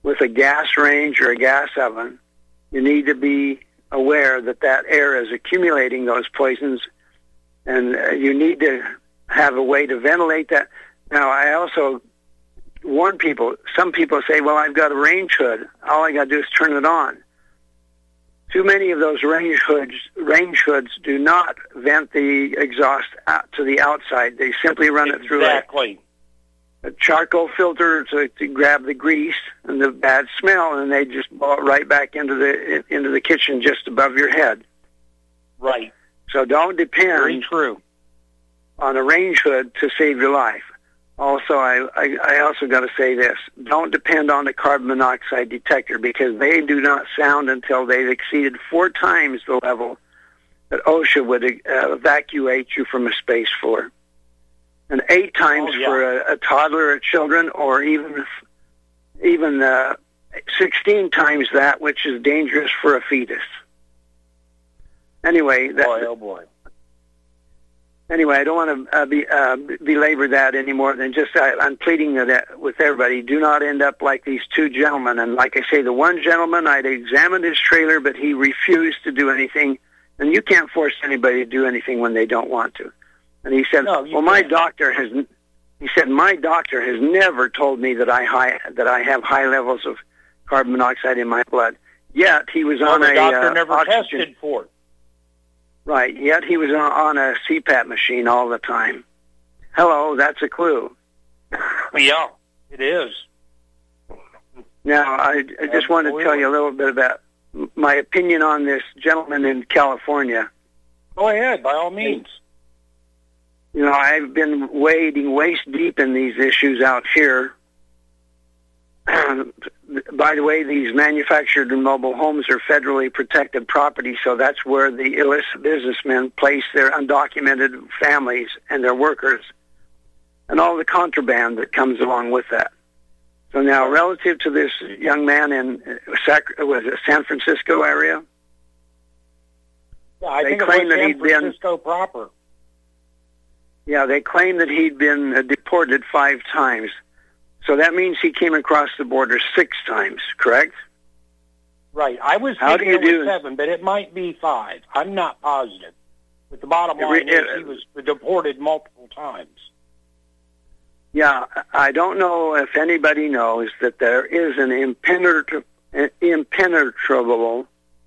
with a gas range or a gas oven, you need to be aware that that air is accumulating those poisons, and uh, you need to have a way to ventilate that. Now, I also warn people, some people say, well, I've got a range hood. All I got to do is turn it on. Too many of those range hoods, range hoods do not vent the exhaust out to the outside. They simply run it through exactly. a, a charcoal filter to, to grab the grease and the bad smell, and they just blow it right back into the into the kitchen just above your head. Right. So don't depend Very true. on a range hood to save your life. Also, I, I, I also got to say this. Don't depend on the carbon monoxide detector, because they do not sound until they've exceeded four times the level that OSHA would uh, evacuate you from a space for. And eight times oh, yeah. for a, a toddler or children, or even even uh, sixteen times that, which is dangerous for a fetus. Anyway, that, boy, oh boy. Anyway, I don't want to uh, be, uh, belabor that any more than just I, I'm pleading that with everybody. Do not end up like these two gentlemen. And like I say, the one gentleman, I'd examined his trailer, but he refused to do anything. And you can't force anybody to do anything when they don't want to. And he said, no, "Well, can't. my doctor has." He said, "My doctor has never told me that I high that I have high levels of carbon monoxide in my blood." Yet he was well, on the a doctor uh, never oxygen. tested for it. Right, yet he was on a C PAP machine all the time. Hello, that's a clue. Yeah, it is. Now, I, I just want to tell you a little bit about my opinion on this gentleman in California. Go ahead, by all means. You know, I've been wading waist deep in these issues out here. By the way, these manufactured and mobile homes are federally protected property, so that's where the illicit businessmen place their undocumented families and their workers, and all the contraband that comes along with that. So now, relative to this young man in Sac- was it San Francisco area, yeah, I they think claim it was that San he'd been Francisco proper. Yeah, they claim that he'd been uh, deported five times. So that means he came across the border six times, correct? Right. I was How do thinking you it do? was seven, but it might be five. I'm not positive. But the bottom line It- it- is he was deported multiple times. Yeah, I don't know if anybody knows that there is an impenetra- impenetrable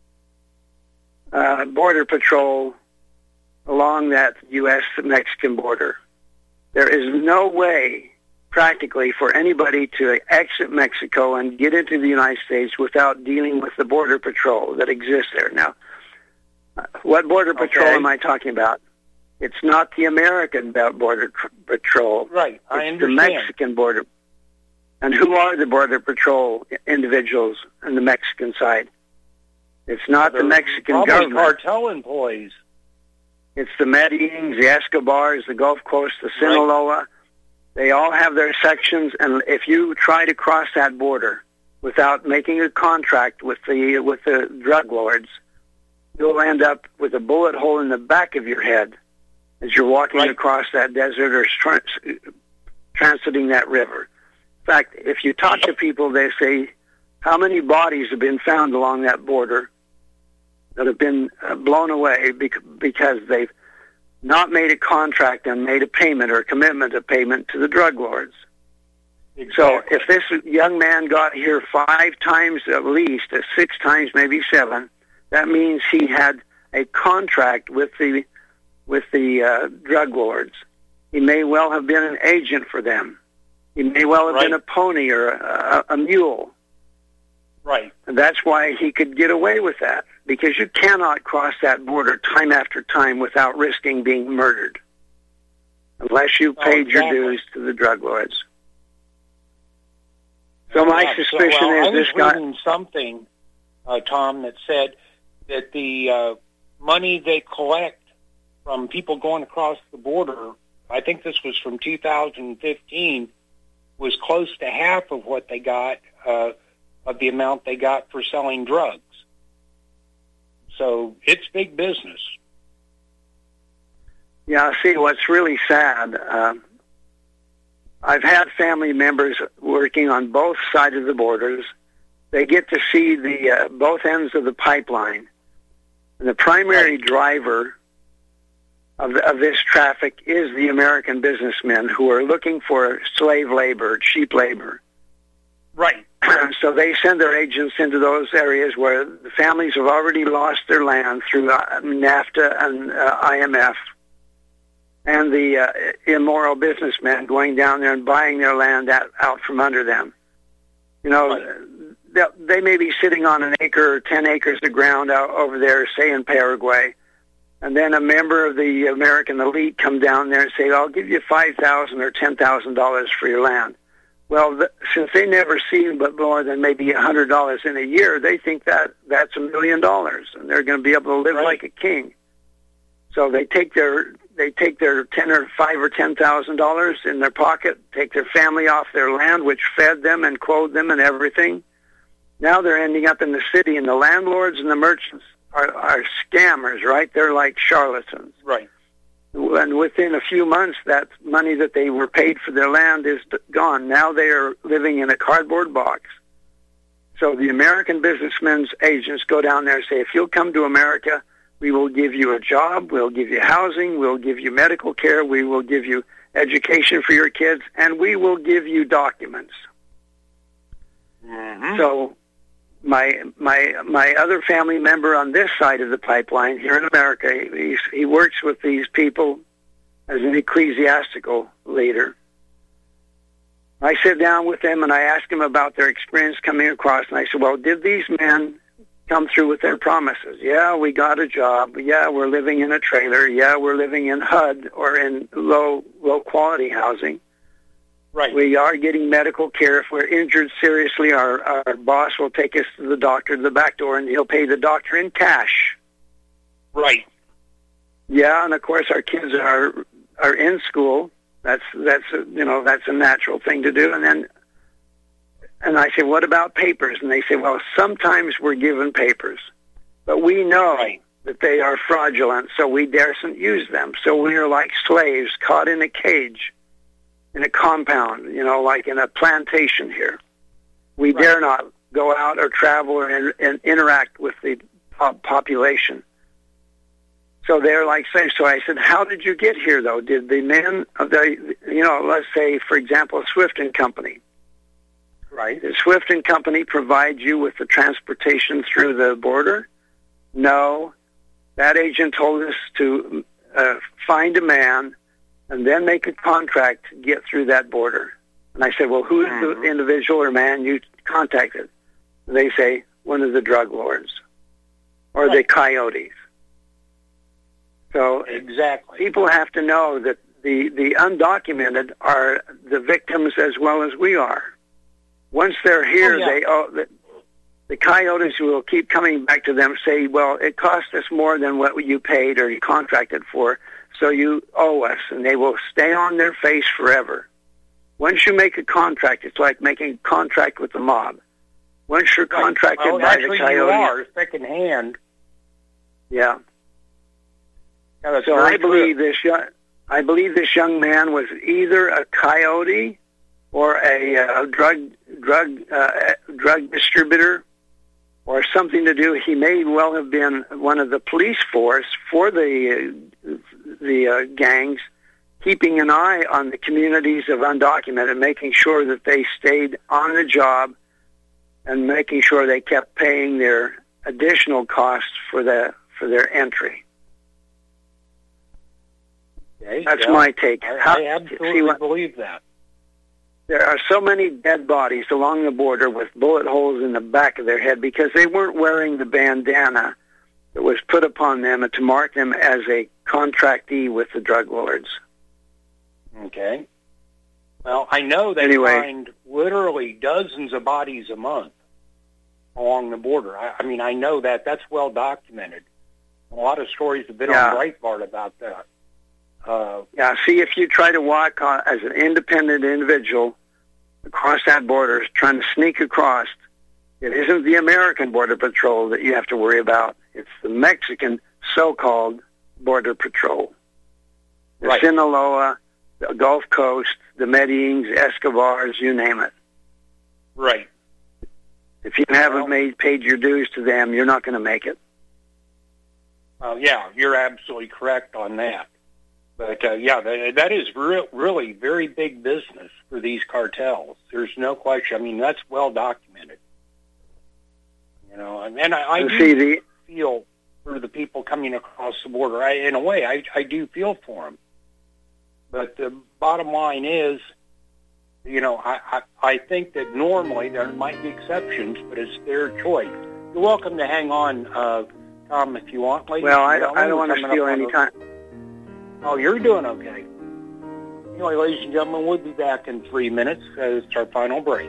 uh, border patrol along that U S Mexican border. There is no way practically for anybody to exit Mexico and get into the United States without dealing with the border patrol that exists there. Now, what border patrol Okay. am I talking about? It's not the American border tr- patrol. Right, I It's the understand. Mexican border. And who are the border patrol individuals on the Mexican side? It's not the They're Mexican probably government. cartel employees. It's the Medellins, the Escobars, the Gulf Coast, the Sinaloa. They all have their sections, and if you try to cross that border without making a contract with the with the drug lords, you'll end up with a bullet hole in the back of your head as you're walking Right. across that desert or trans- transiting that river. In fact, if you talk to people, they say, how many bodies have been found along that border that have been uh, blown away bec- because they've not made a contract and made a payment or a commitment of payment to the drug lords. Exactly. So if this young man got here five times at least, uh, six times, maybe seven, that means he had a contract with the with the uh, drug lords. He may well have been an agent for them. He may well have Right. been a pony or a, a, a mule. Right. And that's why he could get away with that, because you cannot cross that border time after time without risking being murdered unless you Oh, paid exactly. your dues to the drug lords. So my Yeah, so, suspicion well, I is was this guy... reading something, uh, Tom, that said that the uh, money they collect from people going across the border, I think this was from two thousand fifteen, was close to half of what they got, uh, of the amount they got for selling drugs. So it's big business. Yeah, see, what's really sad, uh, I've had family members working on both sides of the borders, they get to see the uh, both ends of the pipeline. And the primary driver of, of this traffic is the American businessmen who are looking for slave labor, cheap labor. Right. So they send their agents into those areas where the families have already lost their land through uh, NAFTA and uh, I M F, and the uh, immoral businessmen going down there and buying their land out, out from under them. You know, right. they, they may be sitting on an acre or ten acres of ground out over there, say in Paraguay, and then a member of the American elite come down there and say, I'll give you five thousand dollars or ten thousand dollars for your land. Well, the, since they never see but more than maybe one hundred dollars in a year, they think that that's a million dollars, and they're going to be able to live right. like a king. So they take their they take their ten or five or ten thousand dollars in their pocket, take their family off their land, which fed them and clothed them and everything. Now they're ending up in the city, and the landlords and the merchants are, are scammers, right? They're like charlatans, right? And within a few months, that money that they were paid for their land is gone. Now they are living in a cardboard box. So the American businessmen's agents go down there and say, if you'll come to America, we will give you a job, we'll give you housing, we'll give you medical care, we will give you education for your kids, and we will give you documents. Mm-hmm. So my my my other family member on this side of the pipeline here in America, he, he works with these people as an ecclesiastical leader. I sit down with them and I ask them about their experience coming across, and I said, well, did these men come through with their promises? Yeah, we got a job. Yeah, we're living in a trailer. Yeah, we're living in H U D or in low low quality housing. Right. We are getting medical care. If we're injured seriously, our, our boss will take us to the doctor to the back door, and he'll pay the doctor in cash. Right. Yeah, and of course our kids are are in school. That's that's a, you know that's a natural thing to do. And then, and I say, what about papers? And they say, well, sometimes we're given papers, but we know right. that they are fraudulent, so we daresn't use them. So we are like slaves caught in a cage, in a compound, you know, like in a plantation here. We right. dare not go out or travel or in, and interact with the pop- population. So they're like slaves. So I said, how did you get here, though? Did the men of the, you know, let's say, for example, Swift and Company. Right. Did Swift and Company provide you with the transportation through the border? No. That agent told us to uh, find a man and then make a contract to get through that border. And I said, well, who's mm-hmm. the individual or man you contacted? And they say, one of the drug lords or right. the coyotes. So exactly, people have to know that the, the undocumented are the victims as well as we are. Once they're here, oh, yeah. they oh, the, the coyotes will keep coming back to them, say, well, it cost us more than what you paid or you contracted for, so you owe us, and they will stay on their face forever. Once you make a contract, it's like making a contract with the mob. Once you're contracted well, by the coyote, you are second hand. Yeah. yeah so I believe true. this young, I believe this young man was either a coyote or a uh, drug drug uh, drug distributor, or something to do. He may well have been one of the police force for the uh, the uh, gangs, keeping an eye on the communities of undocumented, making sure that they stayed on the job, and making sure they kept paying their additional costs for the for their entry. Okay, That's yeah. my take. I, How, I absolutely see what, believe that. There are so many dead bodies along the border with bullet holes in the back of their head because they weren't wearing the bandana that was put upon them to mark them as a contractee with the drug lords. Okay. Well, I know they anyway, find literally dozens of bodies a month along the border. I, I mean, I know that. That's well documented. A lot of stories have been yeah. on Breitbart about that. Uh, yeah, see, if you try to walk on, as an independent individual across that border, trying to sneak across, it isn't the American Border Patrol that you have to worry about. It's the Mexican so-called Border Patrol. The right. Sinaloa, the Gulf Coast, the Medellins, Escobars, you name it. Right. If you haven't made paid your dues to them, you're not going to make it. Uh, yeah, you're absolutely correct on that. But, uh, yeah, that, that is re- really very big business for these cartels. There's no question. I mean, that's well documented. You know, and I, I do see the... feel for the people coming across the border. I, in a way, I, I do feel for them. But the bottom line is, you know, I, I, I think that normally there might be exceptions, but it's their choice. You're welcome to hang on, uh, Tom, if you want. Ladies well, I, I don't want to steal any time. Oh, you're doing okay. Anyway, ladies and gentlemen, we'll be back in three minutes. Uh, it's our final break.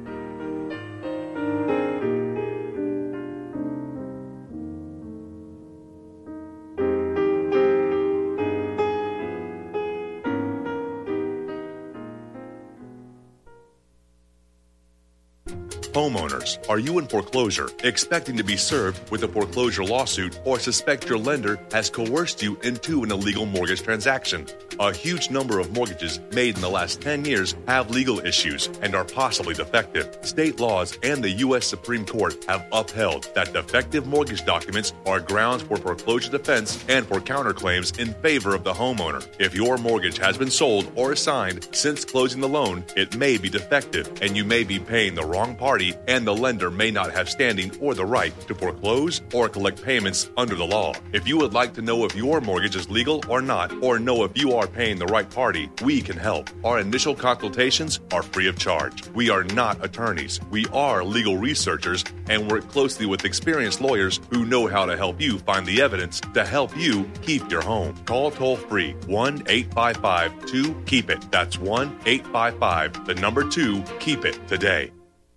Homeowners, are you in foreclosure, expecting to be served with a foreclosure lawsuit, or suspect your lender has coerced you into an illegal mortgage transaction? A huge number of mortgages made in the last ten years have legal issues and are possibly defective. State laws and the U S Supreme Court have upheld that defective mortgage documents are grounds for foreclosure defense and for counterclaims in favor of the homeowner. If your mortgage has been sold or assigned since closing the loan, it may be defective and you may be paying the wrong party, and the lender may not have standing or the right to foreclose or collect payments under the law. If you would like to know if your mortgage is legal or not, or know if you are paying the right party, we can help. Our initial consultations are free of charge. We are not attorneys. We are legal researchers and work closely with experienced lawyers who know how to help you find the evidence to help you keep your home. Call toll-free one eight five five two keep it. That's one eight five five, the number two, keep it today.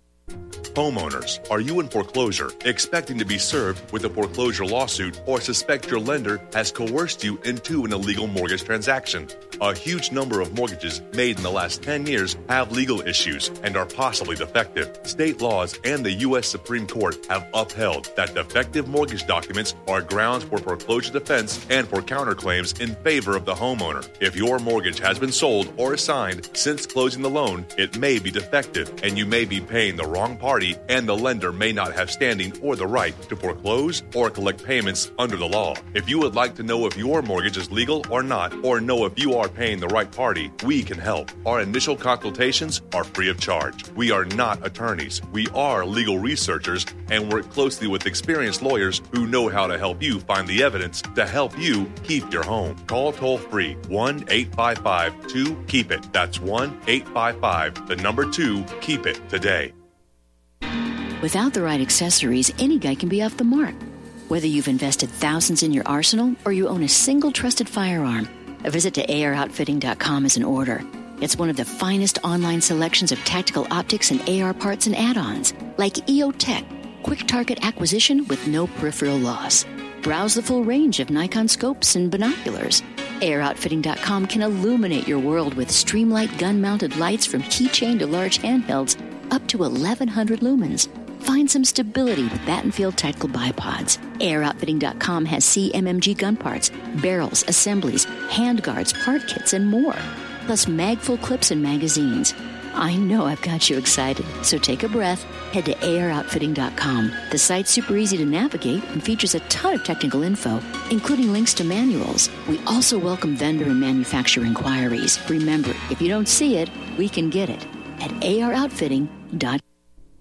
Homeowners, are you in foreclosure, expecting to be served with a foreclosure lawsuit, or suspect your lender has coerced you into an illegal mortgage transaction? A huge number of mortgages made in the last ten years have legal issues and are possibly defective. State laws and the U S Supreme Court have upheld that defective mortgage documents are grounds for foreclosure defense and for counterclaims in favor of the homeowner. If your mortgage has been sold or assigned since closing the loan, it may be defective and you may be paying the wrong party, and the lender may not have standing or the right to foreclose or collect payments under the law. If you would like to know if your mortgage is legal or not, or know if you are paying the right party, we can help. Our initial consultations are free of charge. We are not attorneys. We are legal researchers and work closely with experienced lawyers who know how to help you find the evidence to help you keep your home. Call toll-free one eight five five two keep it. That's one eight five five, the number two, keep it today. Without the right accessories, any guy can be off the mark. Whether you've invested thousands in your arsenal or you own a single trusted firearm, a visit to A R outfitting dot com is in order. It's one of the finest online selections of tactical optics and A R parts and add-ons, like E O Tech, quick target acquisition with no peripheral loss. Browse the full range of Nikon scopes and binoculars. A R outfitting dot com can illuminate your world with Streamlight gun-mounted lights from keychain to large handhelds up to eleven hundred lumens. Find some stability with Battenfield Tactical Bipods. A R outfitting dot com has C M M G gun parts, barrels, assemblies, handguards, part kits, and more. Plus mag-full clips and magazines. I know I've got you excited, so take a breath. Head to A R outfitting dot com. The site's super easy to navigate and features a ton of technical info, including links to manuals. We also welcome vendor and manufacturer inquiries. Remember, if you don't see it, we can get it at A R outfitting dot com.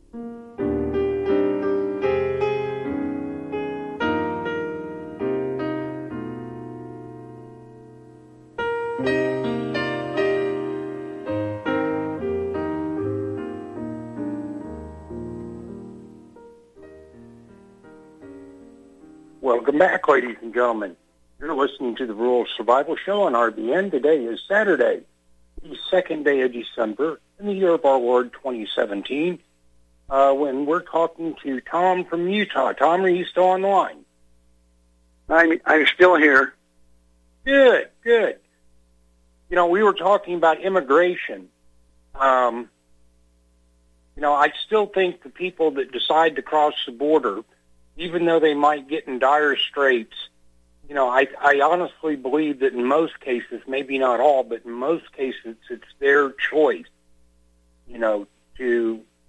Welcome back, ladies and gentlemen. You're listening to the Rural Survival Show on R B N. Today is Saturday, the second day of December, in the year of our Lord twenty seventeen, uh, when we're talking to Tom from Utah. Tom, are you still on the line? I'm, I'm still here. Good, good. You know, we were talking about immigration. Um, you know, I still think the people that decide to cross the border, even though they might get in dire straits, you know, I, I honestly believe that in most cases, maybe not all, but in most cases, it's their choice, you know, to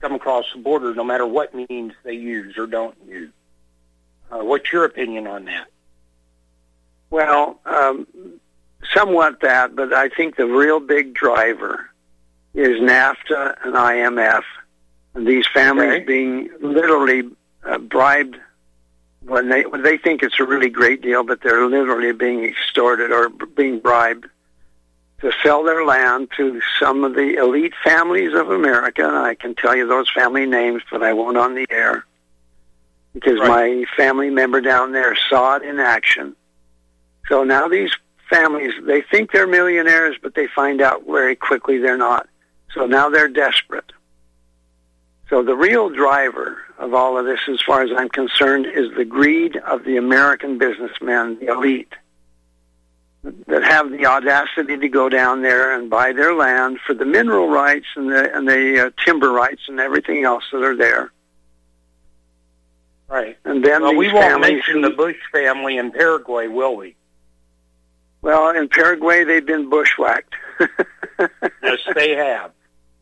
come across the border, no matter what means they use or don't use. Uh, what's your opinion on that? Well, um, somewhat that, but I think the real big driver is NAFTA and I M F, and these families Okay. being literally uh, bribed when they when they think it's a really great deal, but they're literally being extorted or b- being bribed to sell their land to some of the elite families of America. And I can tell you those family names, but I won't on the air because Right. my family member down there saw it in action. So now these families, they think they're millionaires, but they find out very quickly they're not. So now they're desperate. So the real driver of all of this, as far as I'm concerned, is the greed of the American businessmen, the elite, that have the audacity to go down there and buy their land for the mineral rights and the and the uh, timber rights and everything else that are there. Right. And then well, these we won't families mention the Bush family in Paraguay, will we? Well, in Paraguay, they've been bushwhacked. Yes, they have.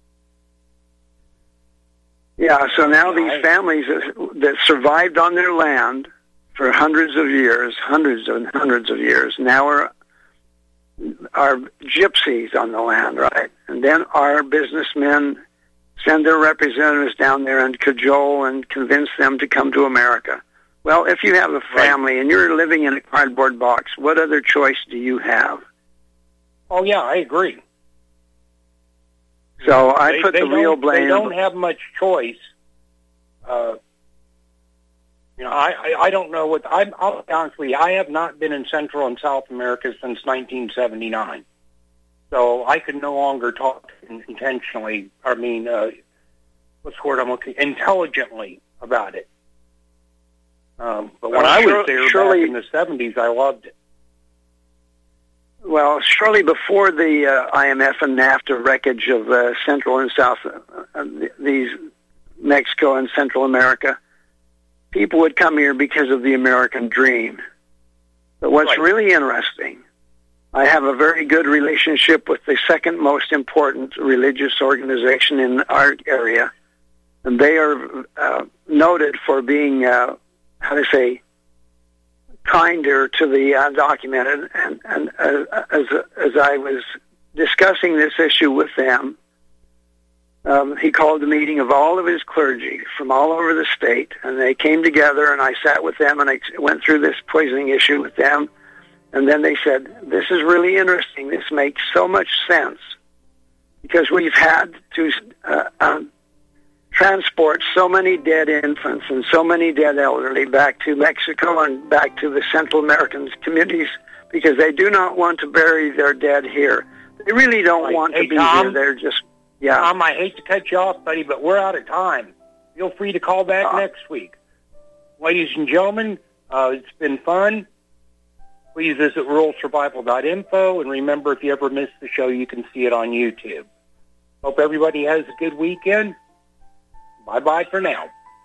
Yeah, so now these families that survived on their land for hundreds of years, hundreds and hundreds of years, now are are gypsies on the land, right? And then our businessmen send their representatives down there and cajole and convince them to come to America. Well, if you have a family and you're living in a cardboard box, what other choice do you have? Oh, yeah, I agree. So I They- put they the real don't- blame... They don't have much choice. Uh, you know, I, I, I don't know what... I'm, I'll be honest with you, I have not been in Central and South America since nineteen seventy-nine. So I can no longer talk intentionally, I mean, uh, what's the word I'm looking... intelligently about it. Um, but when Well, I sure- was there surely- back in the seventies, I loved it. Well, surely before the uh, I M F and NAFTA wreckage of uh, Central and South, uh, these Mexico and Central America, people would come here because of the American dream. But what's Right. really interesting, I have a very good relationship with the second most important religious organization in our area, and they are uh, noted for being, uh, how to say, kinder to the undocumented. And, and uh, as as I was discussing this issue with them, um, he called a meeting of all of his clergy from all over the state, and they came together, and I sat with them, and I went through this poisoning issue with them. And then they said, this is really interesting. This makes so much sense because we've had to uh, um, transport so many dead infants and so many dead elderly back to Mexico and back to the Central American communities because they do not want to bury their dead here. They really don't Right. want Hey, to be Tom? here. They're just, yeah. Tom, I hate to cut you off, buddy, but we're out of time. Feel free to call back Uh, next week. Ladies and gentlemen, uh, it's been fun. Please visit rural survival dot info, and remember, if you ever miss the show, you can see it on YouTube. Hope everybody has a good weekend. Bye-bye for now.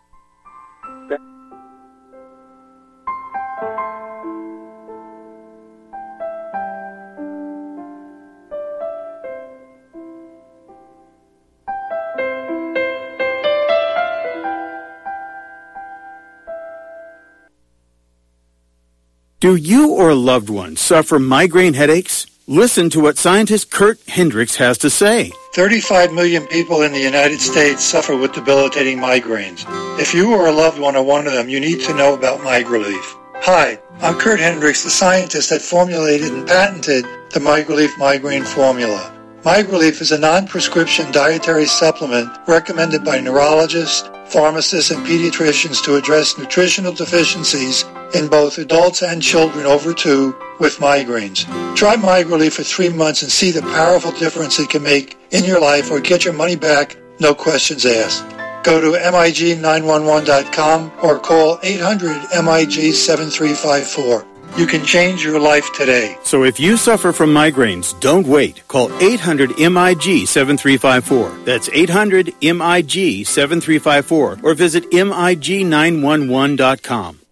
Do you or a loved one suffer migraine headaches? Listen to what scientist Kurt Hendricks has to say. thirty-five million people in the United States suffer with debilitating migraines. If you or a loved one are one of them, you need to know about MigraLief. Hi, I'm Kurt Hendricks, the scientist that formulated and patented the MigraLief migraine formula. MigraLief is a non-prescription dietary supplement recommended by neurologists, pharmacists, and pediatricians to address nutritional deficiencies in both adults and children over two with migraines. Try MigraLief for three months and see the powerful difference it can make in your life, or get your money back, no questions asked. Go to M I G nine one one dot com or call eight hundred M I G seven three five four. You can change your life today. So if you suffer from migraines, don't wait. Call eight hundred M I G seven three five four. That's eight hundred M I G seven three five four. Or visit M I G nine one one dot com.